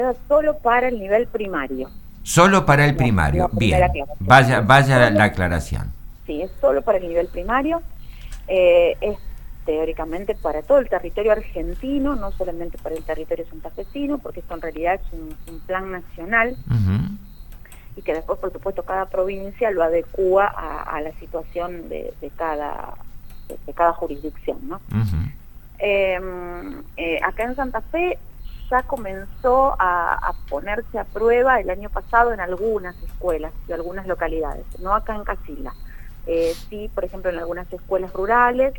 solo para el nivel primario. Solo para el primario. Bien, vaya la aclaración. Sí, es solo para el nivel primario. Es teóricamente para todo el territorio argentino, no solamente para el territorio santafesino, porque esto en realidad es un plan nacional. Uh-huh. Y que después, por supuesto, cada provincia lo adecúa a la situación de cada jurisdicción, ¿no? Uh-huh. Acá en Santa Fe ya comenzó a ponerse a prueba el año pasado en algunas escuelas de algunas localidades, no acá en Casilda. Sí, por ejemplo, en algunas escuelas rurales,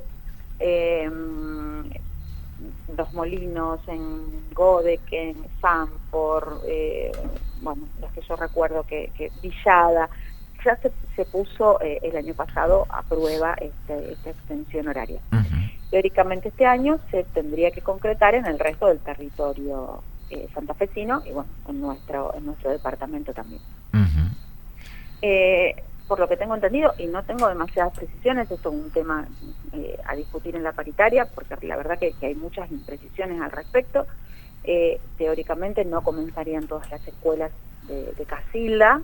Los Molinos, en Godek, en Sanford, bueno, los que yo recuerdo que Villada, ya se puso el año pasado a prueba esta extensión horaria. Uh-huh. Teóricamente este año se tendría que concretar en el resto del territorio santafesino y bueno, en nuestro departamento también. Uh-huh. Por lo que tengo entendido, y no tengo demasiadas precisiones, esto es un tema a discutir en la paritaria, porque la verdad que hay muchas imprecisiones al respecto. Teóricamente no comenzarían todas las escuelas de Casilda,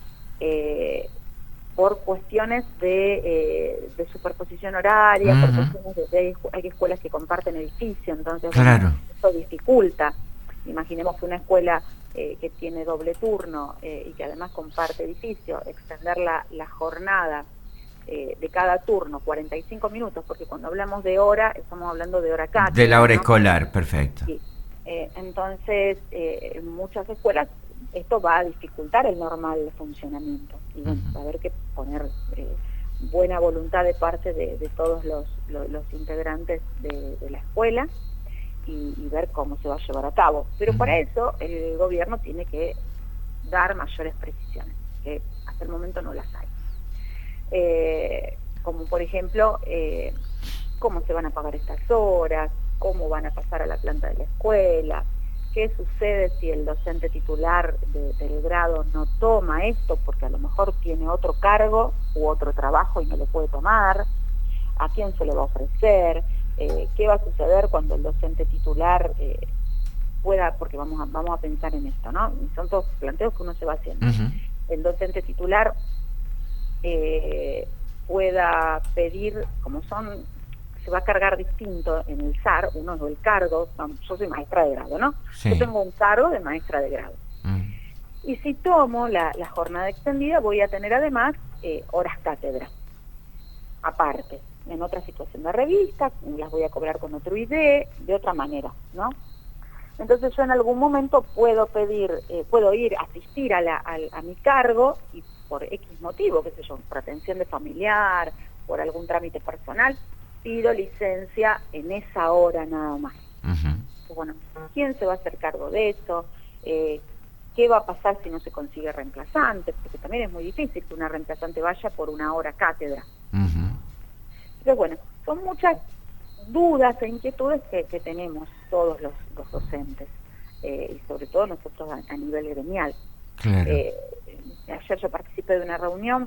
por cuestiones de superposición horaria, uh-huh. por cuestiones hay escuelas que comparten edificio, entonces claro. bueno, esto dificulta. Imaginemos que una escuela que tiene doble turno y que además comparte edificio, extender la jornada de cada turno 45 minutos, porque cuando hablamos de hora, estamos hablando de hora cátedra. De la hora, ¿no? Escolar, perfecto. Sí. Entonces, en muchas escuelas esto va a dificultar el normal funcionamiento. Y bueno, va a haber que poner buena voluntad de parte de todos los integrantes de la escuela y ver cómo se va a llevar a cabo. Pero para eso el gobierno tiene que dar mayores precisiones, que hasta el momento no las hay. Como por ejemplo, cómo se van a pagar estas horas, cómo van a pasar a la planta de la escuela, qué sucede si el docente titular del grado no toma esto porque a lo mejor tiene otro cargo u otro trabajo y no lo puede tomar, a quién se le va a ofrecer, qué va a suceder cuando el docente titular pueda, porque vamos a pensar en esto, ¿no? Y son todos planteos que uno se va haciendo. Uh-huh. El docente titular pueda pedir, como se va a cargar distinto en el SAR, uno es el cargo, yo soy maestra de grado, ¿no? Sí. Yo tengo un cargo de maestra de grado. Y si tomo la jornada extendida, voy a tener además horas cátedra, aparte, en otra situación de revista, las voy a cobrar con otro ID, de otra manera, ¿no? Entonces yo en algún momento puedo pedir, puedo ir a asistir a mi cargo y por X motivo, qué sé yo, por atención de familiar, por algún trámite personal, pido licencia en esa hora nada más. Uh-huh. Entonces, bueno, ¿quién se va a hacer cargo de eso? ¿Qué va a pasar si no se consigue reemplazante? Porque también es muy difícil que una reemplazante vaya por una hora cátedra. Uh-huh. Entonces, bueno, son muchas dudas e inquietudes que tenemos todos los docentes, y sobre todo nosotros a nivel gremial. Claro. Ayer yo participé de una reunión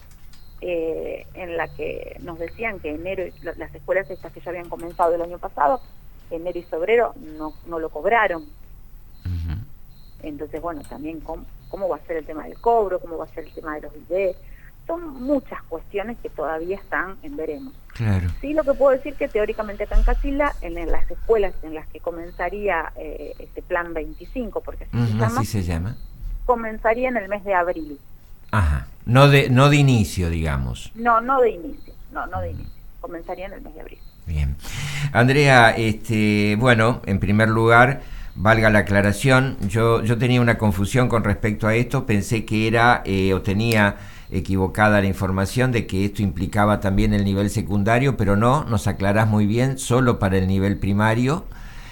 en la que nos decían que enero, las escuelas estas que ya habían comenzado el año pasado, enero y febrero no lo cobraron. Uh-huh. Entonces, bueno, también cómo va a ser el tema del cobro, cómo va a ser el tema de los ID. Son muchas cuestiones que todavía están en veremos. Claro. Sí, lo que puedo decir que teóricamente acá en Casilda, en las escuelas en las que comenzaría este plan 25, porque así se llama, comenzaría en el mes de abril. Ajá, no de inicio, digamos. No de inicio, no de inicio. Comenzaría en el mes de abril. Bien. Andrea, bueno, en primer lugar, valga la aclaración, yo tenía una confusión con respecto a esto, pensé que era, o tenía equivocada la información de que esto implicaba también el nivel secundario, pero no, nos aclarás muy bien, solo para el nivel primario.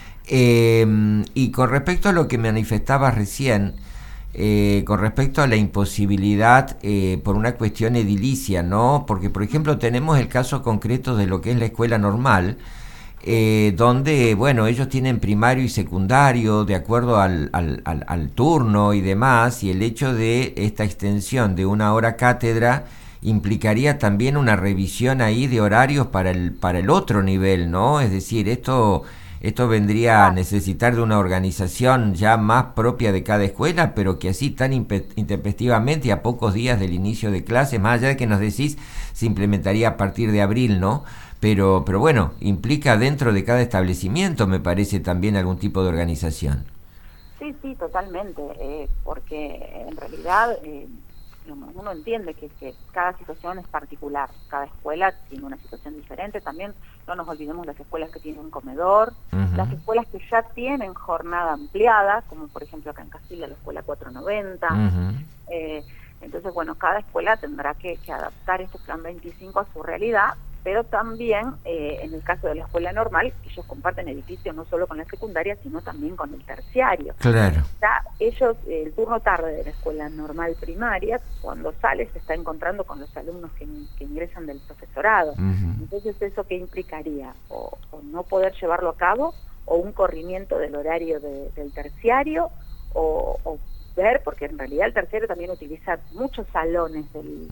Y con respecto a lo que manifestabas recién, con respecto a la imposibilidad por una cuestión edilicia, ¿no? Porque, por ejemplo, tenemos el caso concreto de lo que es la escuela normal, donde, bueno, ellos tienen primario y secundario de acuerdo al turno y demás, y el hecho de esta extensión de una hora cátedra implicaría también una revisión ahí de horarios para el otro nivel, ¿no? Es decir, esto Esto vendría a necesitar de una organización ya más propia de cada escuela, pero que así tan intempestivamente y a pocos días del inicio de clases, más allá de que nos decís se implementaría a partir de abril, ¿no? Pero bueno, implica dentro de cada establecimiento, me parece, también algún tipo de organización. Sí, sí, totalmente, porque en realidad uno entiende que cada situación es particular, cada escuela tiene una situación diferente, también no nos olvidemos las escuelas que tienen un comedor, las escuelas que ya tienen jornada ampliada, como por ejemplo acá en Castilla la escuela 490, entonces bueno, cada escuela tendrá que adaptar este plan 25 a su realidad, pero también en el caso de la escuela normal, ellos comparten edificios no solo con la secundaria, sino también con el terciario. Claro. Ya ellos, el turno tarde de la escuela normal primaria, cuando sale se está encontrando con los alumnos que ingresan del profesorado. Entonces, ¿eso qué implicaría? O no poder llevarlo a cabo, o un corrimiento del horario del terciario, o ver, porque en realidad el terciario también utiliza muchos salones del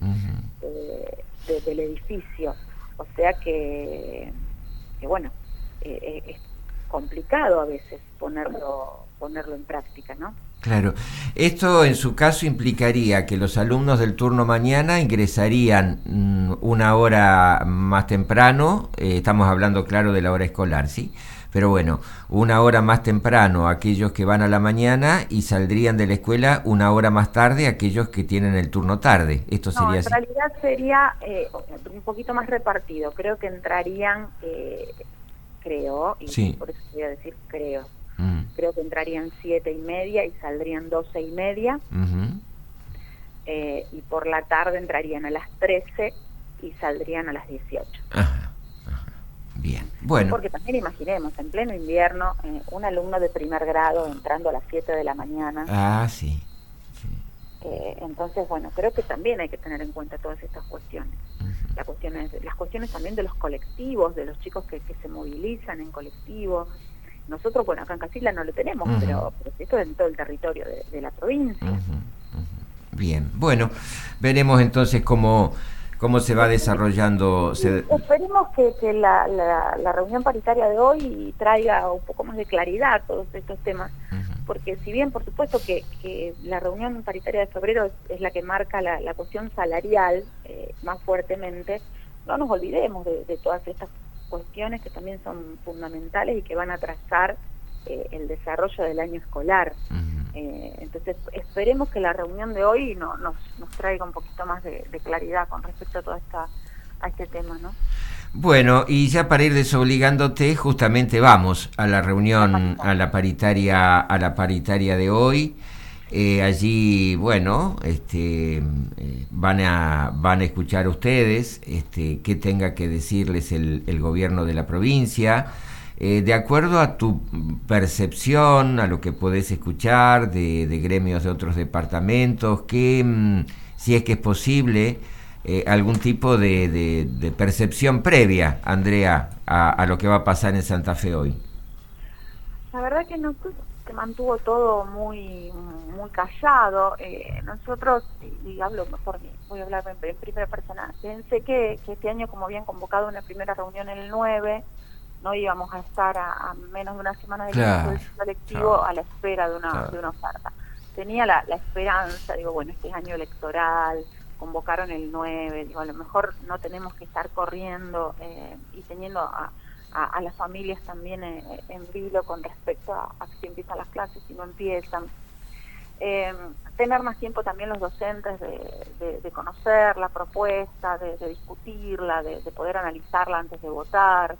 edificio. O sea que bueno, es complicado a veces ponerlo en práctica, ¿no? Claro. Esto en su caso implicaría que los alumnos del turno mañana ingresarían una hora más temprano, estamos hablando claro de la hora escolar, ¿sí? Pero bueno, una hora más temprano aquellos que van a la mañana y saldrían de la escuela una hora más tarde aquellos que tienen el turno tarde. Esto sería en realidad sería un poquito más repartido. Creo que entrarían, y sí, por eso voy a decir creo que entrarían 7:30 y saldrían 12:30, y por la tarde entrarían a las 13 y saldrían a las 18. Bien, bueno. Porque también imaginemos, en pleno invierno, un alumno de primer grado entrando a las 7 de la mañana. Sí. Entonces, bueno, creo que también hay que tener en cuenta todas estas cuestiones. Las cuestiones también de los colectivos, de los chicos que se movilizan en colectivo. Nosotros, bueno, acá en Castilla no lo tenemos, pero esto es en todo el territorio de la provincia. Bien, bueno, veremos entonces cómo se va desarrollando. Esperemos que la reunión paritaria de hoy traiga un poco más de claridad a todos estos temas, porque si bien por supuesto que la reunión paritaria de febrero es la que marca la cuestión salarial más fuertemente, no nos olvidemos de todas estas cuestiones que también son fundamentales y que van a trazar el desarrollo del año escolar. Entonces esperemos que la reunión de hoy nos traiga un poquito más de claridad con respecto a este tema, ¿no? Bueno, y ya para ir desobligándote, justamente vamos a la reunión, a la paritaria de hoy. Allí, bueno, van a escuchar ustedes qué tenga que decirles el gobierno de la provincia. De acuerdo a tu percepción, a lo que podés escuchar de gremios de otros departamentos, que si es que es posible, algún tipo de percepción previa, Andrea, a lo que va a pasar en Santa Fe hoy. La verdad que no se mantuvo todo muy callado. Nosotros, y hablo mejor, voy a hablar en primera persona, pensé que este año, como habían convocado una primera reunión el 9, no íbamos a estar a menos de una semana del inicio del colectivo a la espera de una oferta. Tenía la esperanza, bueno, este es año electoral, convocaron el 9, a lo mejor no tenemos que estar corriendo y teniendo a las familias también en vilo con respecto a si empiezan las clases, si no empiezan. Tener más tiempo también los docentes de conocer la propuesta, de discutirla, de poder analizarla antes de votar.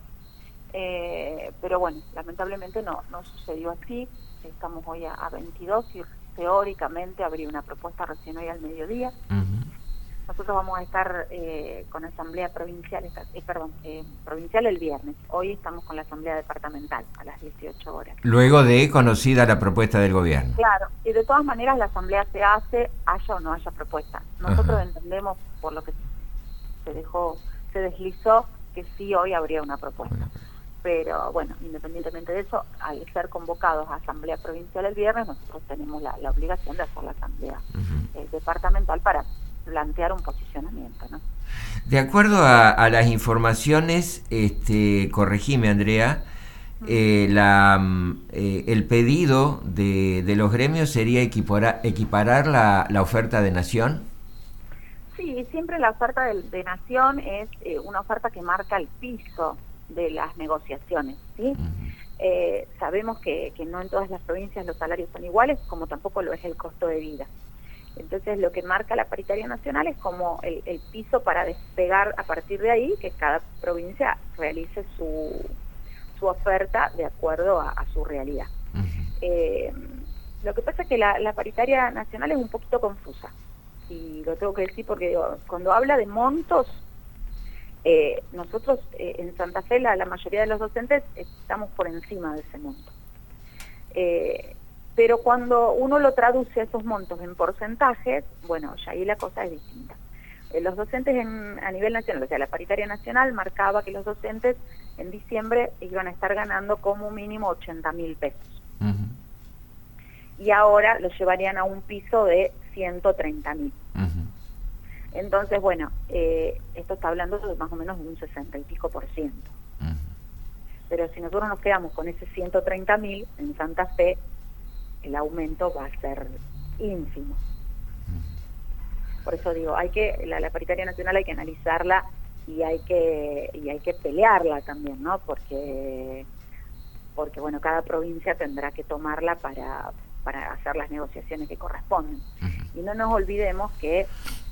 Pero bueno, lamentablemente no sucedió así. Estamos hoy a 22 y teóricamente habría una propuesta recién hoy al mediodía. Nosotros vamos a estar con asamblea provincial, provincial el viernes. Hoy estamos con la asamblea departamental a las 18 horas. Luego de conocida la propuesta del gobierno. Claro, y de todas maneras la asamblea se hace, haya o no haya propuesta. Nosotros entendemos, por lo que se deslizó, que sí hoy habría una propuesta. Pero bueno, independientemente de eso, al ser convocados a asamblea provincial el viernes, nosotros tenemos la obligación de hacer la asamblea departamental para plantear un posicionamiento, ¿no? De acuerdo a las informaciones, corregime, Andrea, el pedido de los gremios sería equiparar la oferta de Nación. Sí, siempre la oferta de Nación es una oferta que marca el piso de las negociaciones, ¿sí? Sabemos que no en todas las provincias los salarios son iguales, como tampoco lo es el costo de vida. Entonces lo que marca la paritaria nacional es como el piso para despegar a partir de ahí, que cada provincia realice su oferta de acuerdo a su realidad. Lo que pasa es que la paritaria nacional es un poquito confusa, y lo tengo que decir porque digo, cuando habla de montos, nosotros en Santa Fe la mayoría de los docentes estamos por encima de ese monto. Pero cuando uno lo traduce a esos montos en porcentajes, bueno, ya ahí la cosa es distinta. Los docentes a nivel nacional, o sea, la paritaria nacional marcaba que los docentes en diciembre iban a estar ganando como mínimo 80.000 pesos. Y ahora lo llevarían a un piso de 130.000. Entonces, bueno, esto está hablando de más o menos de un 60 y pico %. Pero si nosotros nos quedamos con ese 130.000, en Santa Fe el aumento va a ser ínfimo. Por eso digo, la paritaria nacional hay que analizarla y hay que pelearla también, ¿no? Porque bueno, cada provincia tendrá que tomarla para hacer las negociaciones que corresponden. Y no nos olvidemos que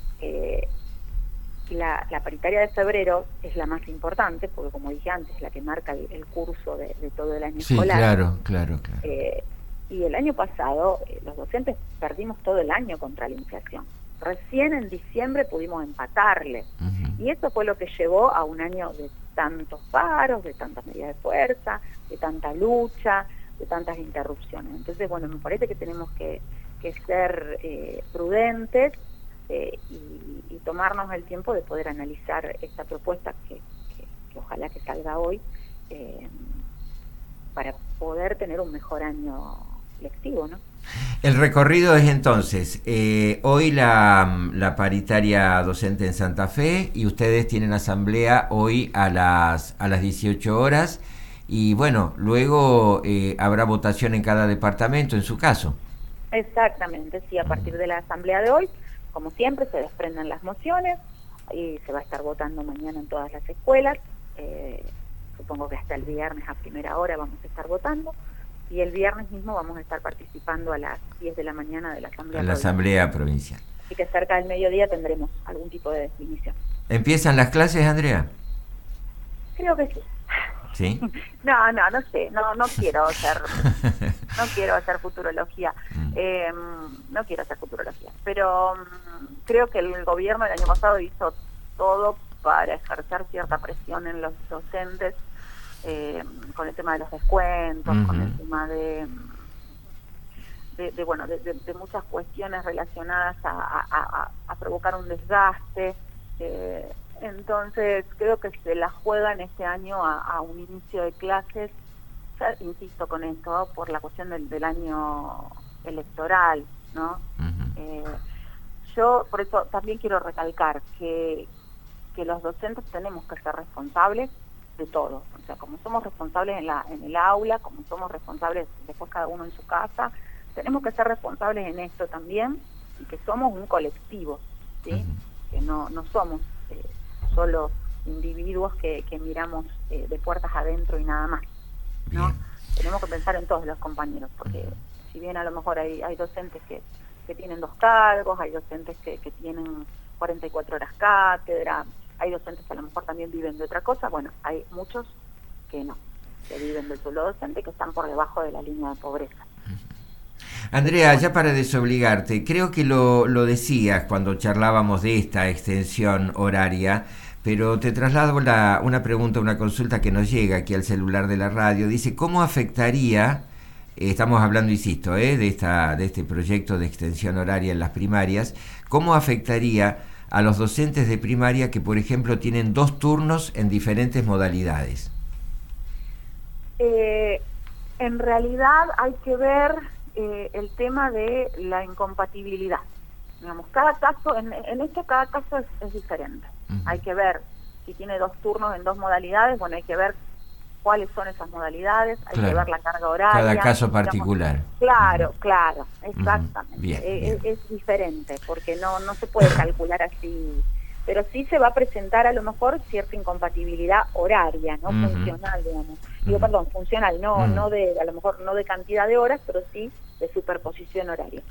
la paritaria de febrero es la más importante, porque como dije antes, la que marca el curso de todo el año escolar. Claro. Y el año pasado los docentes perdimos todo el año contra la inflación. Recién en diciembre pudimos empatarle. Y eso fue lo que llevó a un año de tantos paros, de tantas medidas de fuerza, de tanta lucha, de tantas interrupciones. Entonces, bueno, me parece que tenemos que ser prudentes y tomarnos el tiempo de poder analizar esta propuesta que ojalá que salga hoy, para poder tener un mejor año lectivo, ¿no? El recorrido es entonces, hoy la paritaria docente en Santa Fe, y ustedes tienen asamblea hoy a las 18 horas, y bueno, luego habrá votación en cada departamento, en su caso. Exactamente, sí, a partir de la asamblea de hoy, como siempre, se desprenden las mociones, y se va a estar votando mañana en todas las escuelas, supongo que hasta el viernes a primera hora vamos a estar votando, y el viernes mismo vamos a estar participando a las 10 de la mañana de la asamblea provincial. Así que cerca del mediodía tendremos algún tipo de definición. ¿Empiezan las clases, Andrea? Creo que sí. ¿Sí? No sé, no quiero hacer futurología, no quiero hacer futurología, pero creo que el gobierno el año pasado hizo todo para ejercer cierta presión en los docentes, con el tema de los descuentos, con el tema de muchas cuestiones relacionadas a provocar un desgaste. Entonces creo que se la juegan este año a un inicio de clases, ya insisto con esto, por la cuestión del año electoral, ¿no? Yo por eso también quiero recalcar que los docentes tenemos que ser responsables de todo, o sea, como somos responsables en el aula, como somos responsables después cada uno en su casa, tenemos que ser responsables en esto también, y que somos un colectivo, ¿sí? Que no somos solo individuos que miramos de puertas adentro y nada más, ¿no? Bien. Tenemos que pensar en todos los compañeros, porque si bien a lo mejor hay docentes que tienen 2 cargos, hay docentes que tienen 44 horas cátedra, hay docentes que a lo mejor también viven de otra cosa, bueno, hay muchos que no, que viven del sueldo docente, que están por debajo de la línea de pobreza. Andrea, ya para desobligarte, creo que lo decías cuando charlábamos de esta extensión horaria, pero te traslado una pregunta, una consulta que nos llega aquí al celular de la radio. Dice, ¿cómo afectaría, estamos hablando, insisto, de este proyecto de extensión horaria en las primarias, cómo afectaría a los docentes de primaria que, por ejemplo, tienen 2 turnos en diferentes modalidades? En realidad hay que ver el tema de la incompatibilidad. Digamos, cada caso, en esto cada caso es diferente. Hay que ver si tiene 2 turnos en 2 modalidades, bueno, hay que ver cuáles son esas modalidades, hay claro. que ver la carga horaria. Cada caso particular. Claro, claro, exactamente. Bien, es diferente, porque no se puede calcular así, pero sí se va a presentar a lo mejor cierta incompatibilidad horaria, no funcional, digamos. Digo, perdón, funcional, no de, a lo mejor no de cantidad de horas, pero sí de superposición horaria.